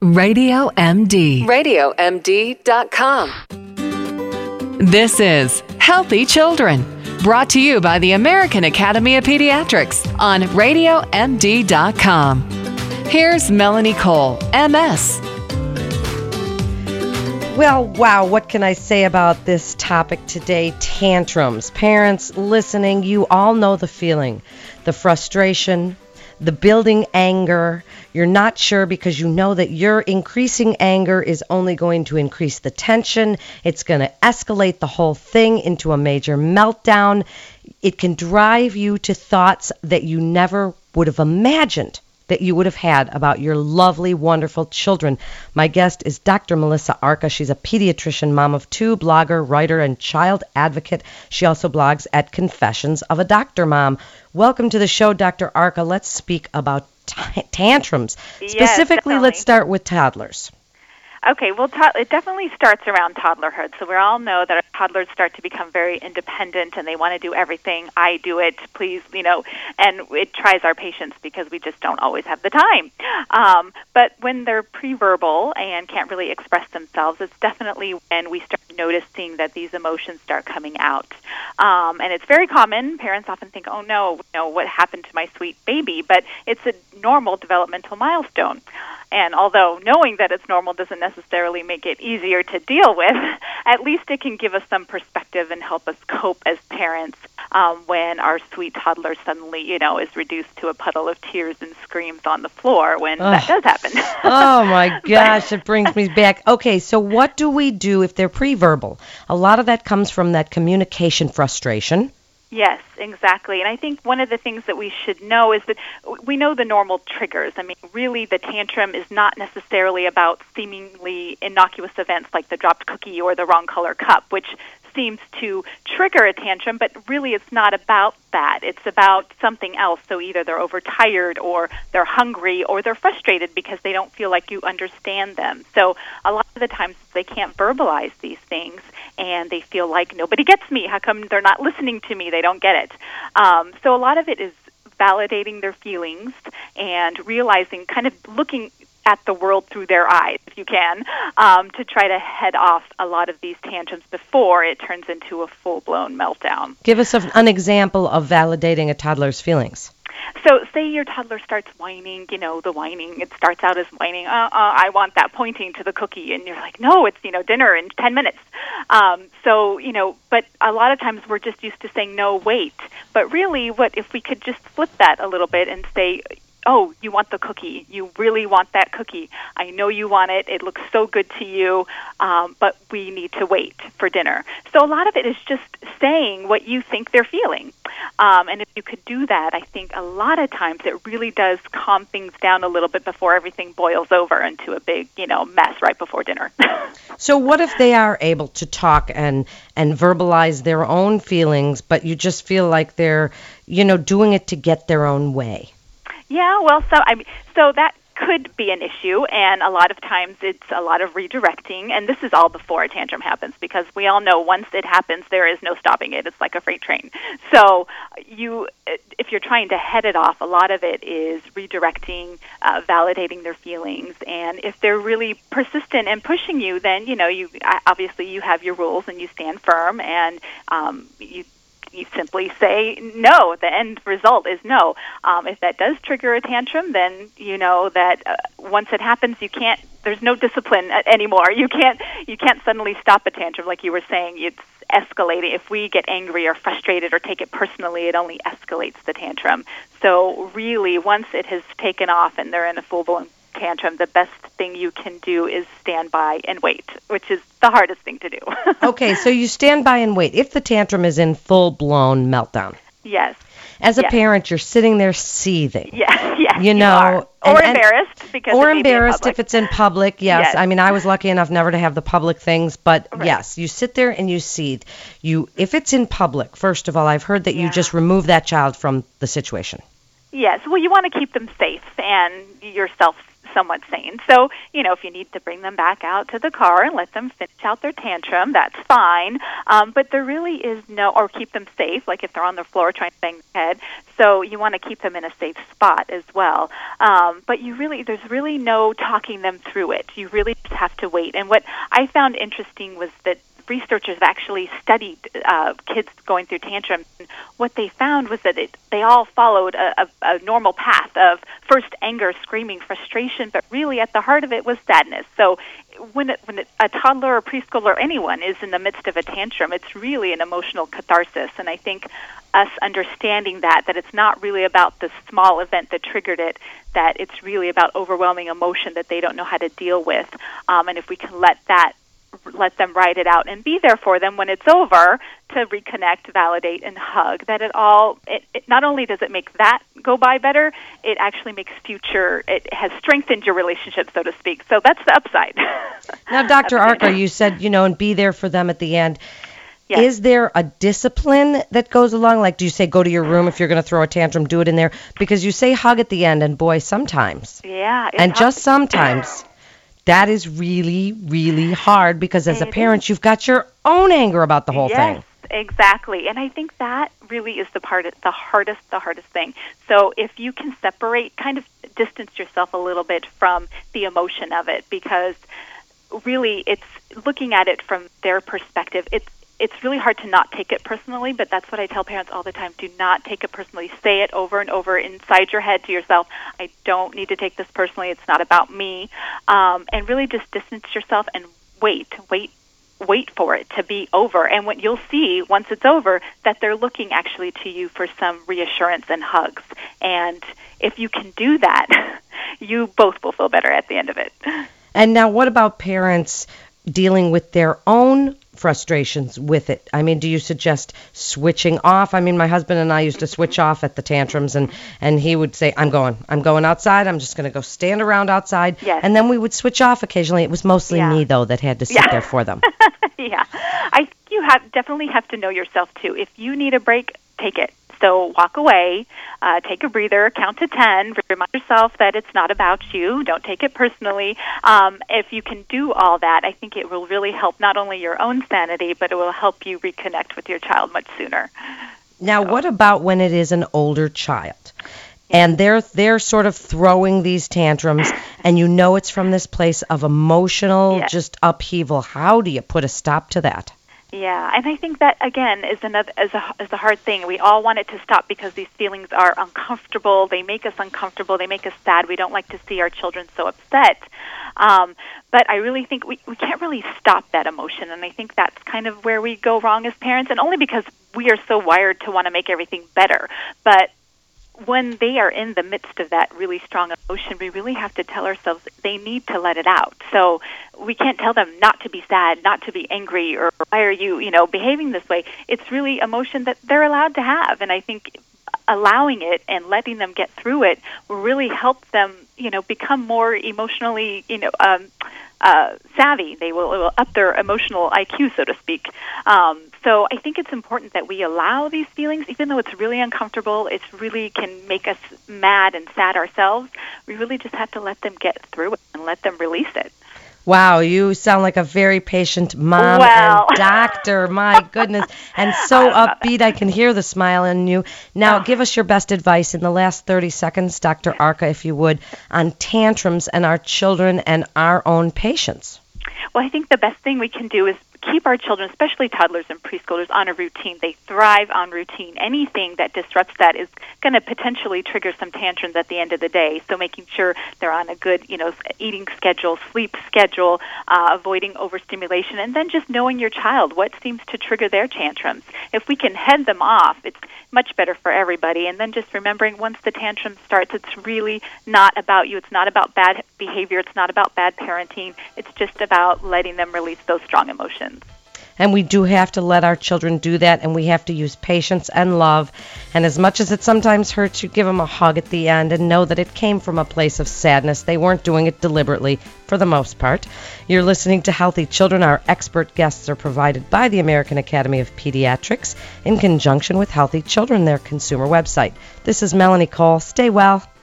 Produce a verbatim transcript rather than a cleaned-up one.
Radio M D. radio m d dot com. This is Healthy Children, brought to you by the American Academy of Pediatrics on radio m d dot com. Here's Melanie Cole, M S. Well, wow, what can I say about this topic today? Tantrums. Parents listening, you all know the feeling, the frustration, the building anger. You're not sure because you know that your increasing anger is only going to increase the tension. It's going to escalate the whole thing into a major meltdown. It can drive you to thoughts that you never would have imagined that you would have had about your lovely, wonderful children. My guest is Doctor Melissa Arca. She's a pediatrician, mom of two, blogger, writer, and child advocate. She also blogs at Confessions of a Doctor Mom. Welcome to the show, Doctor Arca. Let's speak about t- tantrums. Yes, Specifically, definitely. Let's start with toddlers. Okay, well, to- it definitely starts around toddlerhood. So we all know that our toddlers start to become very independent, and they want to do everything. I do it, please, you know, and it tries our patience because we just don't always have the time. Um, but when they're pre-verbal and can't really express themselves, it's definitely when we start noticing that these emotions start coming out. Um, and it's very common. Parents often think, oh, no, you know, what happened to my sweet baby? But it's a normal developmental milestone. And although knowing that it's normal doesn't necessarily make it easier to deal with, at least it can give us some perspective and help us cope as parents um, when our sweet toddler suddenly, you know, is reduced to a puddle of tears and screams on the floor when Ugh. that does happen. Oh, my gosh, it brings me back. Okay, so what do we do if they're pre-verbal? A lot of that comes from that communication frustration. Yes, exactly. And I think one of the things that we should know is that we know the normal triggers. I mean, really, the tantrum is not necessarily about seemingly innocuous events like the dropped cookie or the wrong color cup, which seems to trigger a tantrum, but really it's not about that. It's about something else. So either they're overtired or they're hungry or they're frustrated because they don't feel like you understand them. So a lot of the times they can't verbalize these things and they feel like nobody gets me. How come they're not listening to me? They don't get it. Um, so a lot of it is validating their feelings and realizing, kind of looking at the world through their eyes, if you can, um, to try to head off a lot of these tantrums before it turns into a full-blown meltdown. Give us a, an example of validating a toddler's feelings. So say your toddler starts whining, you know, the whining, it starts out as whining, uh, uh, I want that, pointing to the cookie, and you're like, no, it's, you know, dinner in ten minutes. Um, so, you know, but a lot of times we're just used to saying, no, wait. But really, what if we could just flip that a little bit and say, oh, you want the cookie. You really want that cookie. I know you want it. It looks so good to you, um, but we need to wait for dinner. So a lot of it is just saying what you think they're feeling. Um, and if you could do that, I think a lot of times it really does calm things down a little bit before everything boils over into a big, you know, mess right before dinner. So what if they are able to talk and, and verbalize their own feelings, but you just feel like they're, you know, doing it to get their own way? Yeah, well, so I mean, so that could be an issue, and a lot of times it's a lot of redirecting, and this is all before a tantrum happens, because we all know once it happens, there is no stopping it. It's like a freight train. So you, if you're trying to head it off, a lot of it is redirecting, uh, validating their feelings, and if they're really persistent and pushing you, then, you know, you obviously you have your rules and you stand firm, and um, you You simply say no. The end result is no. Um, if that does trigger a tantrum, then you know that uh, once it happens, you can't. There's no discipline anymore. You can't. You can't suddenly stop a tantrum, like you were saying. It's escalating. If we get angry or frustrated or take it personally, it only escalates the tantrum. So really, once it has taken off and they're in a full-blown tantrum, the best thing you can do is stand by and wait, which is the hardest thing to do. Okay, so you stand by and wait. If the tantrum is in full-blown meltdown. Yes. As a yes. parent, you're sitting there seething. Yes, yes, you know, you are. Or and, embarrassed because or it may be in embarrassed public. if it's in public. Yes. Yes. I mean, I was lucky enough never to have the public things, but Right. yes, you sit there and you seethe. You, if it's in public, first of all, I've heard that Yeah. you just remove that child from the situation. Yes. Well, you want to keep them safe and yourself somewhat sane. So, you know, if you need to bring them back out to the car and let them finish out their tantrum, that's fine. Um, but there really is no, or keep them safe, like if they're on the floor trying to bang their head. So you want to keep them in a safe spot as well. Um, but you really, there's really no talking them through it. You really just have to wait. And what I found interesting was that researchers have actually studied uh, kids going through tantrums. And what they found was that it, they all followed a, a, a normal path of first anger, screaming, frustration, but really at the heart of it was sadness. So when, it, when it, a toddler or preschooler or anyone is in the midst of a tantrum, it's really an emotional catharsis. And I think us understanding that, that it's not really about the small event that triggered it, that it's really about overwhelming emotion that they don't know how to deal with. Um, and if we can let that let them write it out and be there for them when it's over to reconnect, validate, and hug, that it all, it, it not only does it make that go by better, it actually makes future, it has strengthened your relationship, so to speak. So that's the upside. Now, Doctor Arca, you said, you know, and be there for them at the end. Yes. Is there a discipline that goes along? Like, do you say go to your room if you're going to throw a tantrum, do it in there? Because you say hug at the end, and boy, sometimes. Yeah. And just sometimes. That is really, really hard because as a parent, you've got your own anger about the whole yes, thing. Yes, exactly. And I think that really is the part, the hardest, the hardest thing. So if you can separate, kind of distance yourself a little bit from the emotion of it, because really it's looking at it from their perspective. It's It's really hard to not take it personally, but that's what I tell parents all the time. Do not take it personally. Say it over and over inside your head to yourself. I don't need to take this personally. It's not about me. Um, and really just distance yourself and wait, wait, wait for it to be over. And what you'll see once it's over, that they're looking actually to you for some reassurance and hugs. And if you can do that, you both will feel better at the end of it. And now what about parents dealing with their own frustrations with it? I mean, do you suggest switching off? I mean, my husband and I used to switch off at the tantrums, and, and he would say, I'm going. I'm going outside. I'm just going to go stand around outside. Yes. And then we would switch off occasionally. It was mostly Yeah. me, though, that had to sit Yeah. there for them. Yeah. I think you have definitely have to know yourself, too. If you need a break, take it. So walk away, uh, take a breather, count to ten, remind yourself that it's not about you. Don't take it personally. Um, if you can do all that, I think it will really help not only your own sanity, but it will help you reconnect with your child much sooner. Now, So. what about when it is an older child? And they're they're sort of throwing these tantrums, and you know it's from this place of emotional Yes. just upheaval. How do you put a stop to that? Yeah, and I think that again is another is a is a hard thing. We all want it to stop because these feelings are uncomfortable. They make us uncomfortable. They make us sad. We don't like to see our children so upset. Um, but I really think we we can't really stop that emotion, and I think that's kind of where we go wrong as parents, and only because we are so wired to want to make everything better. But when they are in the midst of that really strong emotion, we really have to tell ourselves they need to let it out. So we can't tell them not to be sad, not to be angry, or why are you, you know, behaving this way. It's really emotion that they're allowed to have. And I think allowing it and letting them get through it will really help them, you know, become more emotionally, you know, um, uh, savvy. They will, it will up their emotional I Q, so to speak. Um, so I think it's important that we allow these feelings, even though it's really uncomfortable, it really can make us mad and sad ourselves. We really just have to let them get through it and let them release it. Wow, you sound like a very patient mom Well. and doctor. My goodness. And so upbeat, I can hear the smile in you. Now, give us your best advice in the last thirty seconds, Doctor Arca, if you would, on tantrums and our children and our own patience. Well, I think the best thing we can do is keep our children, especially toddlers and preschoolers, on a routine. They thrive on routine. Anything that disrupts that is going to potentially trigger some tantrums at the end of the day. So making sure they're on a good, you know, eating schedule, sleep schedule, uh, avoiding overstimulation, and then just knowing your child, what seems to trigger their tantrums. If we can head them off, it's much better for everybody. And then just remembering once the tantrum starts, it's really not about you. It's not about bad behavior. It's not about bad parenting. It's just about letting them release those strong emotions. And we do have to let our children do that, and we have to use patience and love. And as much as it sometimes hurts, you give them a hug at the end and know that it came from a place of sadness. They weren't doing it deliberately, for the most part. You're listening to Healthy Children. Our expert guests are provided by the American Academy of Pediatrics in conjunction with Healthy Children, their consumer website. This is Melanie Cole. Stay well.